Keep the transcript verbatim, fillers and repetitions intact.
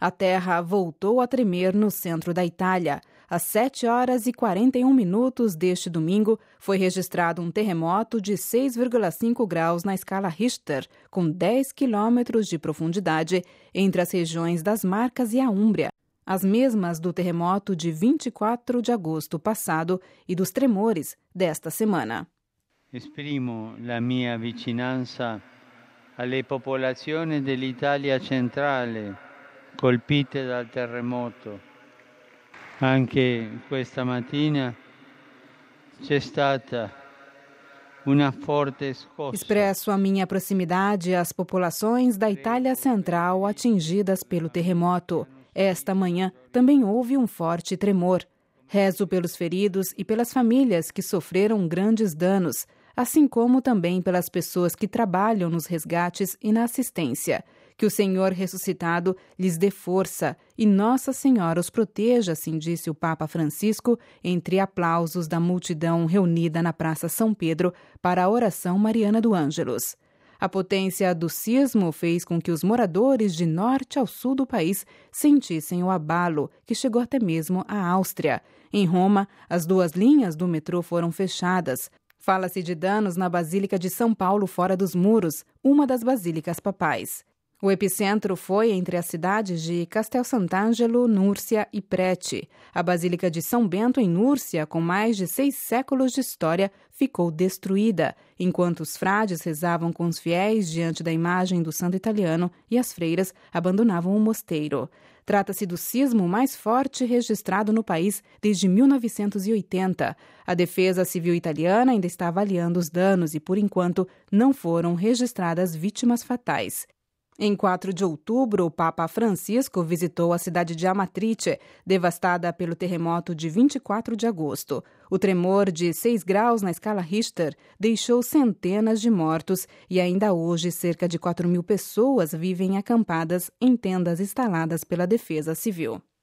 A terra voltou a tremer no centro da Itália. Às sete horas e quarenta e um minutos deste domingo, foi registrado um terremoto de seis vírgula cinco graus na escala Richter, com dez quilômetros de profundidade, entre as regiões das Marcas e a Úmbria, as mesmas do terremoto de vinte e quatro de agosto passado e dos tremores desta semana. Esprimo la mia vicinanza alle popolazioni dell'Italia centrale colpite dal terremoto. Anche questa mattina c'è stata uma forte scossa. Expresso a minha proximidade às populações da Itália Central atingidas pelo terremoto. Esta manhã também houve um forte tremor. Rezo pelos feridos e pelas famílias que sofreram grandes danos, assim como também pelas pessoas que trabalham nos resgates e na assistência. Que o Senhor ressuscitado lhes dê força e Nossa Senhora os proteja, assim disse o Papa Francisco, entre aplausos da multidão reunida na Praça São Pedro para a oração mariana do Ângelus. A potência do sismo fez com que os moradores de norte ao sul do país sentissem o abalo, que chegou até mesmo à Áustria. Em Roma, as duas linhas do metrô foram fechadas. Fala-se de danos na Basílica de São Paulo fora dos muros, uma das basílicas papais. O epicentro foi entre as cidades de Castel Sant'Angelo, Núrcia e Preti. A Basílica de São Bento, em Núrcia, com mais de seis séculos de história, ficou destruída, enquanto os frades rezavam com os fiéis diante da imagem do santo italiano e as freiras abandonavam o mosteiro. Trata-se do sismo mais forte registrado no país desde mil novecentos e oitenta. A Defesa Civil italiana ainda está avaliando os danos e, por enquanto, não foram registradas vítimas fatais. Em quatro de outubro, o Papa Francisco visitou a cidade de Amatrice, devastada pelo terremoto de vinte e quatro de agosto. O tremor de seis graus na escala Richter deixou centenas de mortos e ainda hoje cerca de quatro mil pessoas vivem acampadas em tendas instaladas pela Defesa Civil.